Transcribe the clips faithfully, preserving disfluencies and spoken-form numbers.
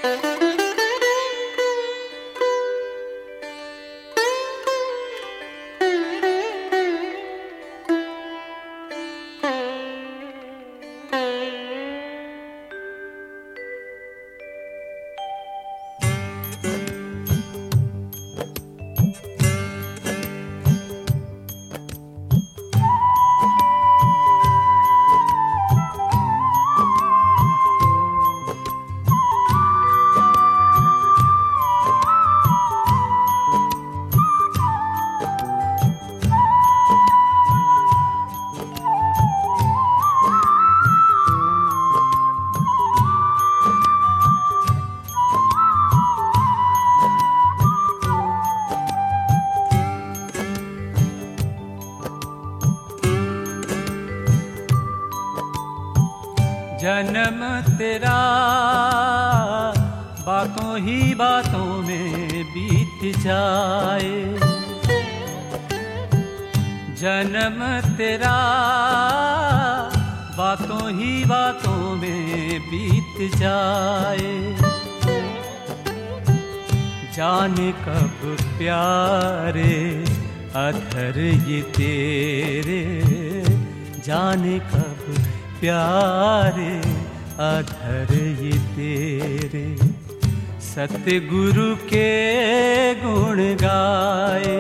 जन्म तेरा बातों ही बातों में बीत जाए, जन्म तेरा बातों ही बातों में बीत जाए। जाने कब प्यारे अधर ये तेरे, जाने कब प्यारे अधर ये तेरे। सतगुरु के गुण गाए,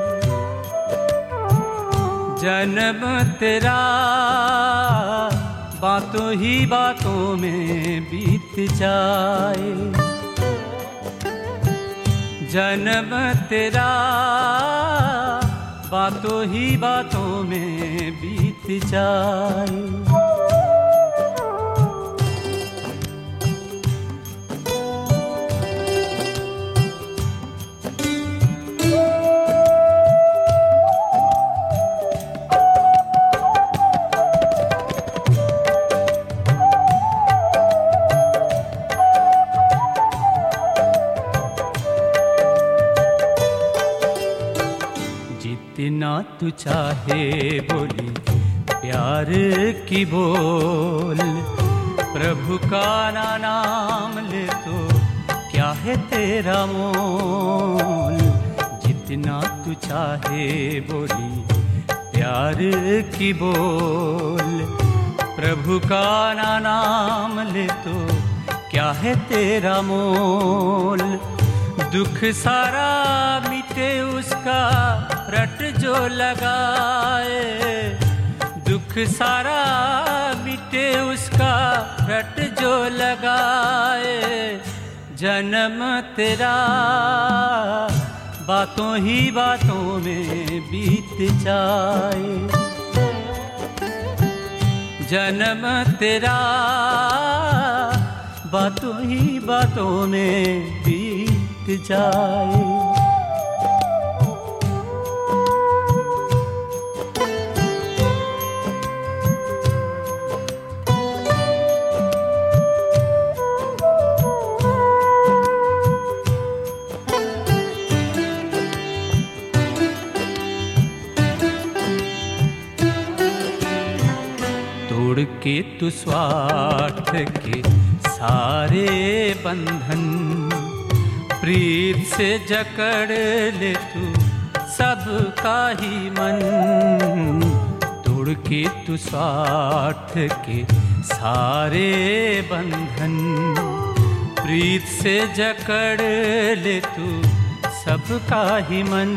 जन्म तेरा बातों ही बातों में बीत जाए, जन्म तेरा बातों ही बातों में बीत जाए। जितना तू चाहे बोली प्यार की बोल, प्रभु का नाम ले तो क्या है तेरा मोल। जितना तू चाहे बोली प्यार की बोल, प्रभु का नाम ले तो क्या है तेरा मोल। दुख सारा मिटे उसका रट जो लगाए, दुख सारा मिटे उसका रट जो लगाए। जन्म तेरा बातों ही बातों में बीत जाए, जन्म तेरा बातों ही बातों में बीत जाए। तोड़ के तू स्वार्थ के सारे बंधन, प्रीत से जकड़ ले तू सबका ही मन। तोड़ के तू स्वार्थ के सारे बंधन, प्रीत से जकड़ ले तू सबका ही मन।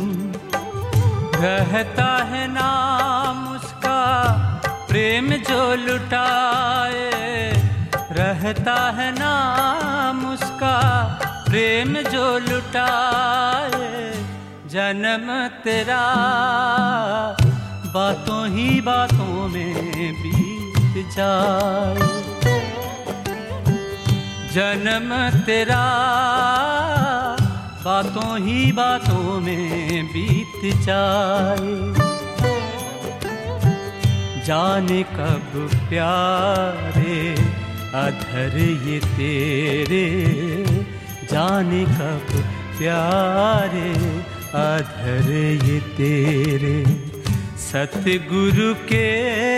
रहता है नाम उसका प्रेम जो लुटाए, रहता है नाम उसका प्रेम जो लुटाए। जन्म तेरा बातों ही बातों में बीत जाए, जन्म तेरा बातों ही बातों में बीत जाए। जाने कब प्यारे अधर ये तेरे, जाने कब प्यारे अधर ये तेरे। सतगुरु के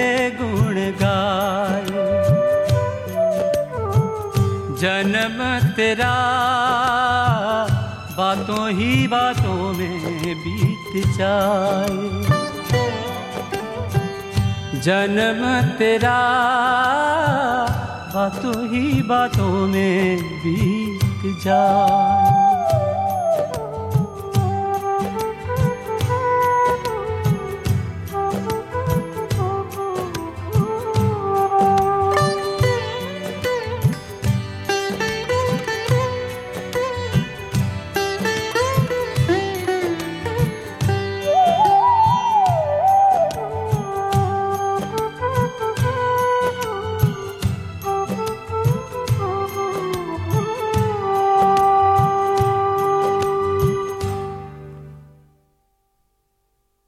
गुण गाए, जन्म तेरा बातों ही बातों में बीत जाए, जन्म तेरा बातों ही बातों में बीत जाए।